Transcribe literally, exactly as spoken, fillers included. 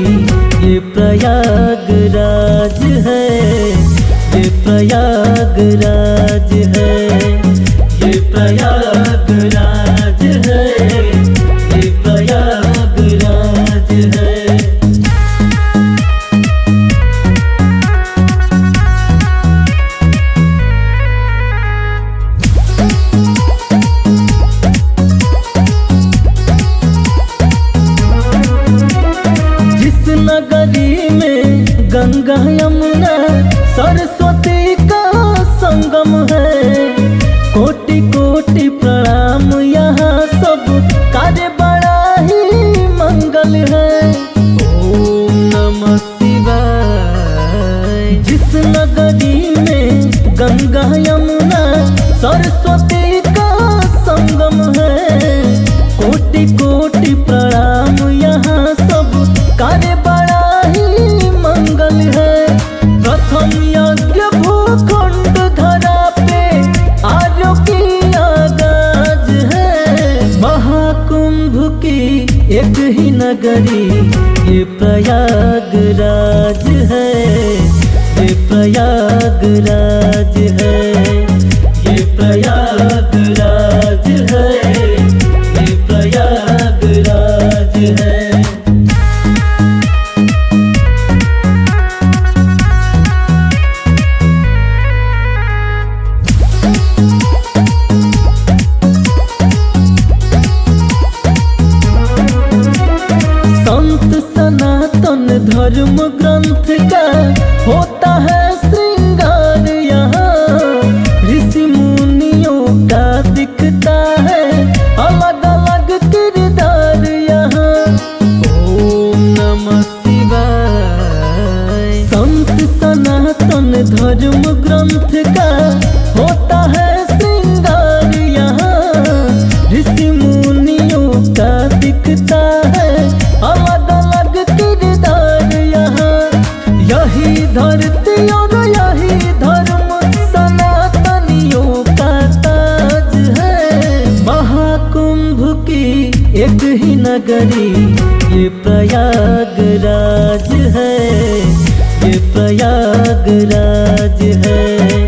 ये प्रयागराज है, ये प्रयागराज है, ये प्रयागराज है, ये प्रयागराज है। नगरी में गंगा यमुना सरस्वती का संगम है। कोटि कोटि प्रणाम यहाँ सब कार्य बड़ा ही मंगल है। ओम नमः शिवाय। जिस नगरी में गंगा यमुना सरस्वती का संगम है, कोटि कोटि प्रणाम यहाँ सब कार्य बड़ा ही मंगल है। प्रथम यज्ञ भूखंड धरा पे आर्यों की आगाज है। महाकुंभ की एक ही नगरी ये प्रयागराज है, ये प्रयागराज है, ये प्रयागराज है, ये प्रयागराज है। सनातन धर्म ग्रंथ का होता है श्रृंगार यहाँ। ऋषि मुनियों का दिखता है अलग अलग किरदार यहाँ। ओम नमः शिवाय। संत सनातन धर्म ग्रंथ का होता है श्रृंगार यहाँ। ऋषि मुनियों का दिखता है अलग अलग किरदार यहाँ। यही धरती और यही धर्म सनातनियों का ताज है। महाकुंभ की एक ही नगरी ये प्रयागराज है, ये प्रयागराज है।